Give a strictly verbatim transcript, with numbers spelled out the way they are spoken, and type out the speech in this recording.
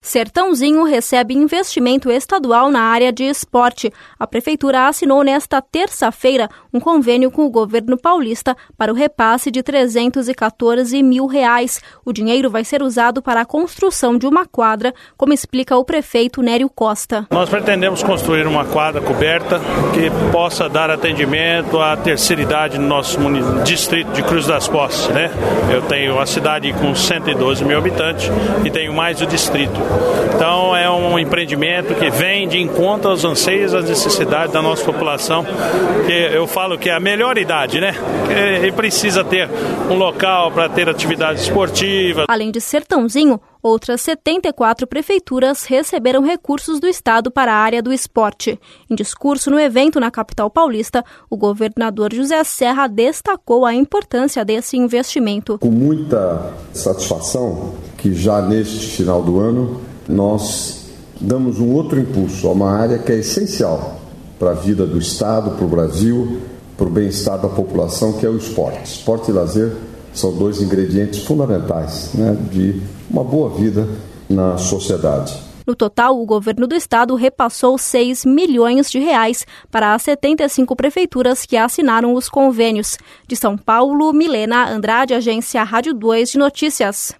Sertãozinho recebe investimento estadual na área de esporte. A Prefeitura assinou nesta terça-feira um convênio com o governo paulista para o repasse de trezentos e quatorze mil reais. O dinheiro vai ser usado para a construção de uma quadra, como explica o prefeito Nério Costa. Nós pretendemos construir uma quadra coberta que possa dar atendimento à terceira idade no nosso distrito de Cruz das Posses, né? Eu tenho a cidade com cento e doze mil habitantes e tenho mais o distrito. Então é um empreendimento que vem de encontro aos anseios, às necessidades da nossa população, que eu falo que é a melhor idade, né? Que precisa ter um local para ter atividades esportivas. Além de Sertãozinho, outras setenta e quatro prefeituras receberam recursos do Estado para a área do esporte. Em discurso no evento na capital paulista, o governador José Serra destacou a importância desse investimento. Com muita satisfação que já neste final do ano nós damos um outro impulso a uma área que é essencial para a vida do Estado, para o Brasil, para o bem-estar da população, que é o esporte. Esporte e lazer são dois ingredientes fundamentais, né, de uma boa vida na sociedade. No total, o governo do estado repassou seis milhões de reais para as setenta e cinco prefeituras que assinaram os convênios. De São Paulo, Milena Andrade, Agência Rádio dois de Notícias.